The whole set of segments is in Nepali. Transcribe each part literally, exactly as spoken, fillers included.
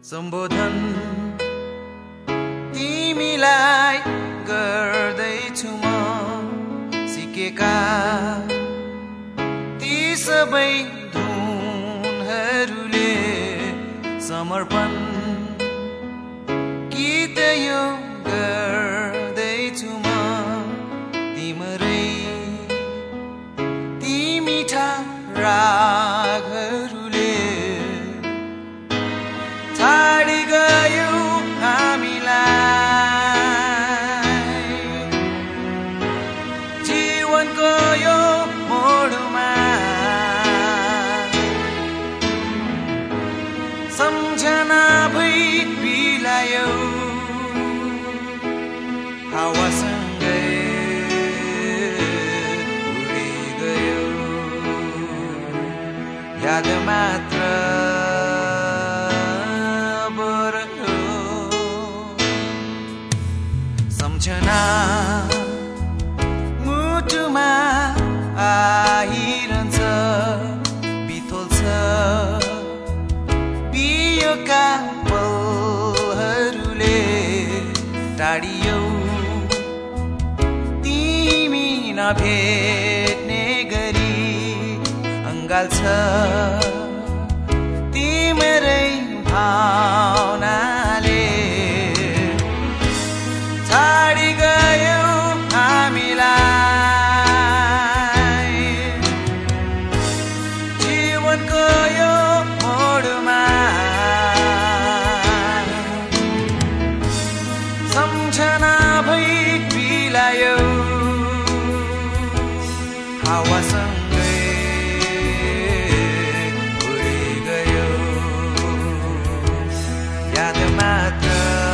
सम्बोधन तिमीलाई गर्दैछु म सिकेका ती सबै धुनहरूले समर्पण गीत यो गर्दैछु म तिम्रै ती मिठा रागहरूले छाडी गयो हामीलाई जीवनको यो मोडमा सम्झना भई बिलायो हावासँगै उडी गयो याद मात्र सम्झना मुटुमा आइरहन्छ बितोल्छ बियोका पलहरूले टाढियौ तिमी नभेट्ने गरी अङ्गाल्छ तिम्रै भावनाले छाडी गयो हामीलाई जीवनको यो मोडमा सम्झना भई बिलायो हावासँगै उडी गयो याद मात्र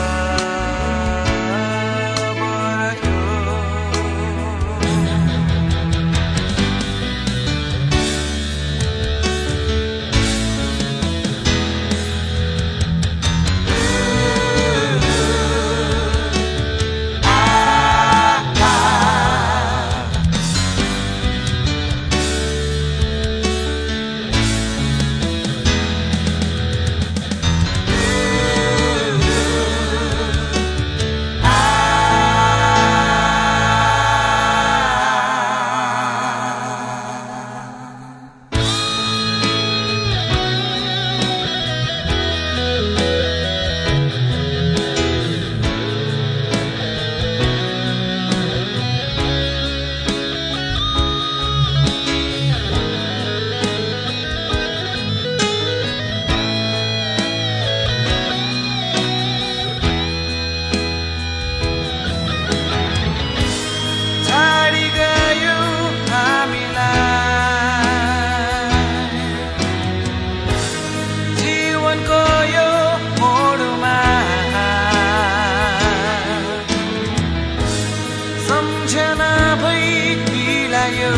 सम्झना भई बिलायो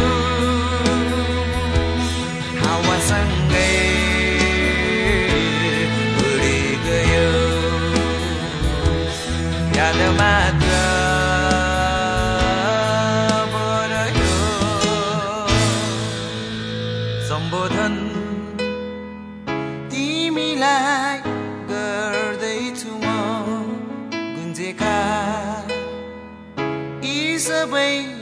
हावासँगै उडी गयो याद मात्र बरयो सम्बोधन तिमीलाई गर्दैछु म गुन्जेका सबै